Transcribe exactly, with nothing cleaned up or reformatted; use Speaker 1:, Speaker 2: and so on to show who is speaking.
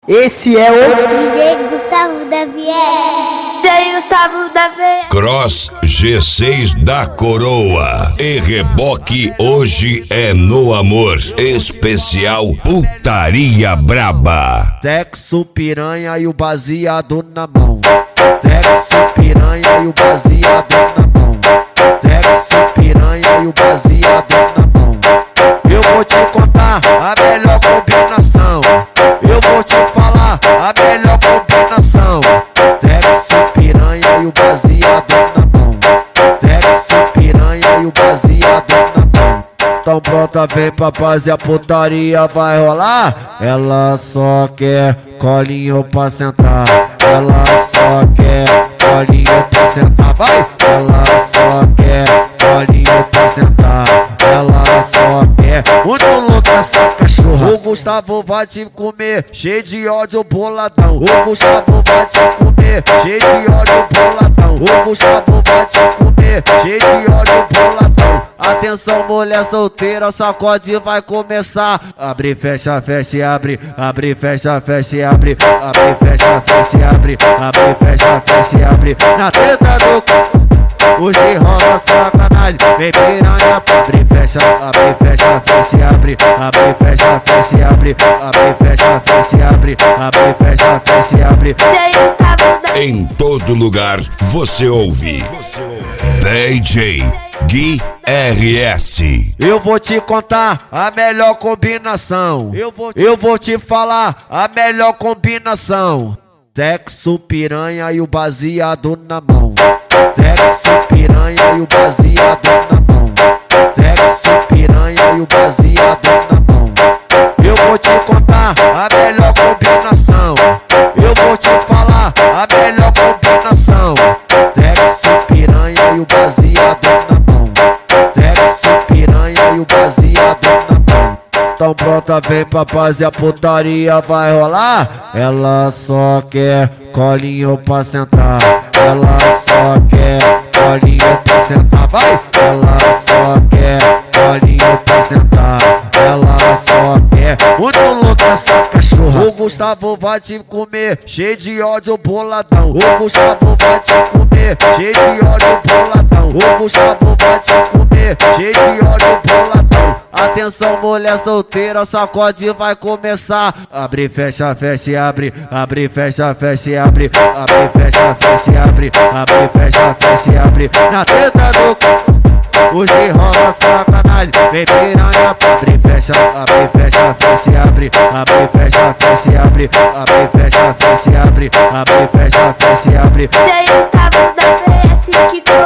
Speaker 1: Esse é o
Speaker 2: D J Gustavo da Vier.
Speaker 3: D J Gustavo da Vier.
Speaker 4: Cross G seis da Coroa e reboque hoje é no amor. Especial Putaria Braba.
Speaker 5: Sexo piranha e o baseado na mão. Sexo piranha e o baseado na mão. Sexo piranha e o baseado na mão. Eu vou te contar a melhor combinação. Eu vou te falar a melhor combinação. Sexo piranha e o baseado na mão. Sexo piranha e o baseado na mão. Então pronta, vem pra fazer a putaria, vai rolar. Ela só quer colinho pra sentar. Ela só quer colinho pra sentar, vai. Ela só quer colinho pra sentar. Ela só quer muito louca essa cachorra. O Gustavo vai te comer, cheio de ódio boladão. O Gustavo vai te comer, cheio de ódio boladão. O Gustavo vai te comer, cheio de ódio boladão. Atenção, mulher solteira, sacode vai começar. Abre, fecha, fecha e abre. Abre, fecha, fecha e abre. Abre, fecha, fecha e abre. Abre, fecha, fecha e abre. Na teta do c... hoje rola sacanagem. Vem piranha, abre, fecha. Abre, fecha, fecha e abre. Abre, fecha, fecha e abre. Abre, fecha, fecha e abre. Abre, fecha, fecha e abre.
Speaker 3: D J Gustavo da Vier.
Speaker 4: Em todo lugar você ouve D J Gui R S.
Speaker 5: Eu vou te contar a melhor combinação. Eu vou, eu vou te falar a melhor combinação. Sexo piranha e o baseado na mão. Sexo piranha e o baseado na mão. Sexo piranha e o baseado na mão. Eu vou te contar a melhor combinação. Eu vou te falar a melhor combinação. Sexo piranha e o baseado na mão. Sexo piranha e o baseado na mão. Então pronta, vem pra fazer a putaria, vai rolar. Ela só quer colinho pra sentar. Ela só quer colinho pra sentar, vai. Ela só quer colinho pra sentar. Ela só quer muito louca essa cachorra. O Gustavo vai te comer, cheio de ódio boladão. O Gustavo vai te comer, cheio de ódio boladão. O Gustavo vai te comer, cheio de ódio boladão. Atenção, mulher solteira, sacode vai começar. Abre, fecha, fecha e abre. Abre, fecha, fecha e abre. Abre, fecha, fecha e abre. Abre, fecha, fecha e abre. Na teta do c... hoje rola sacanagem. Vem piranha, abre, fecha. Abre, fecha, fecha e abre. Abre, fecha, fecha e abre. Abre, fecha, fecha e abre. Abre, fecha, fecha e abre.
Speaker 3: D J Gustavo da Vier. Que